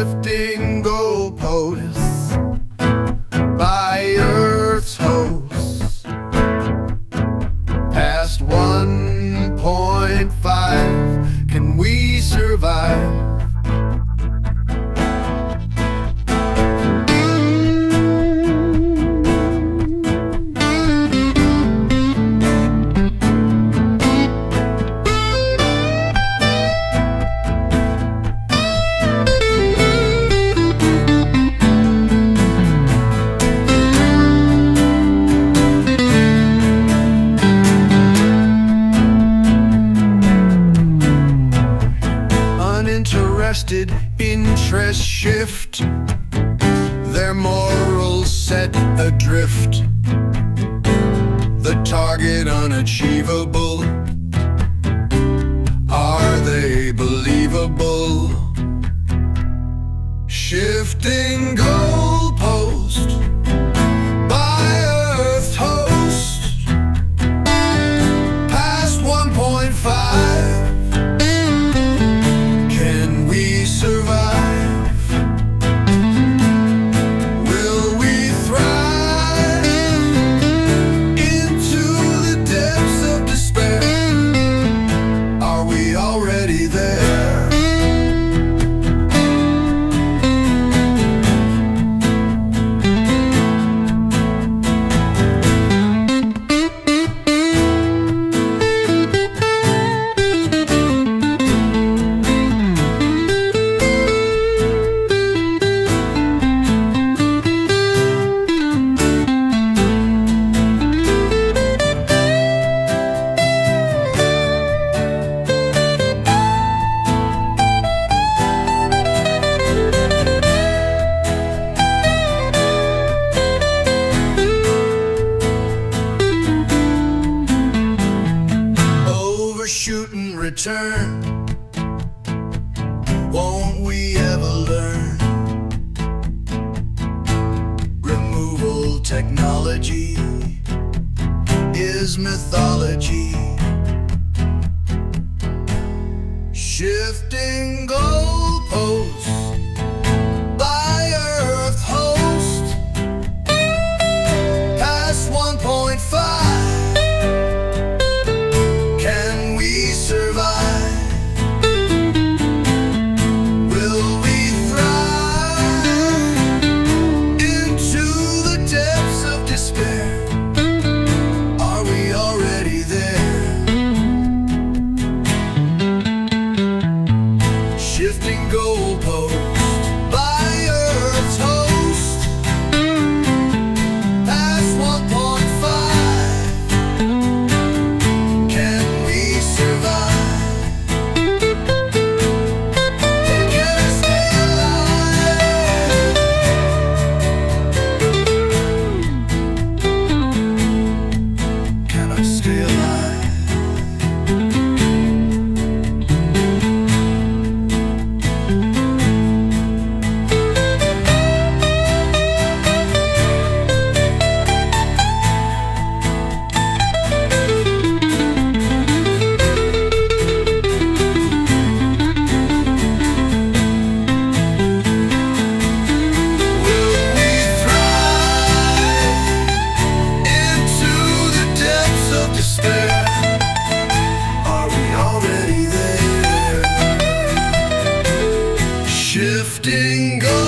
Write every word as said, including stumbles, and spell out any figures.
shifting goalposts by Earth's hosts. Past one point five, can we survive? Uninterested interests shift, their morals set adrift, the target unachievable. Are they believable? Shifting goalpost by Earth's host, past one point five. Shoot and return, won't we ever learn? Removal technology is mythology. Shifting goalposts by Earth host, past one point five. Shifting goalposts by Earth's host, past one point five. Can we survive? Can I stay alive? Can I stay alive? Shifting goalposts.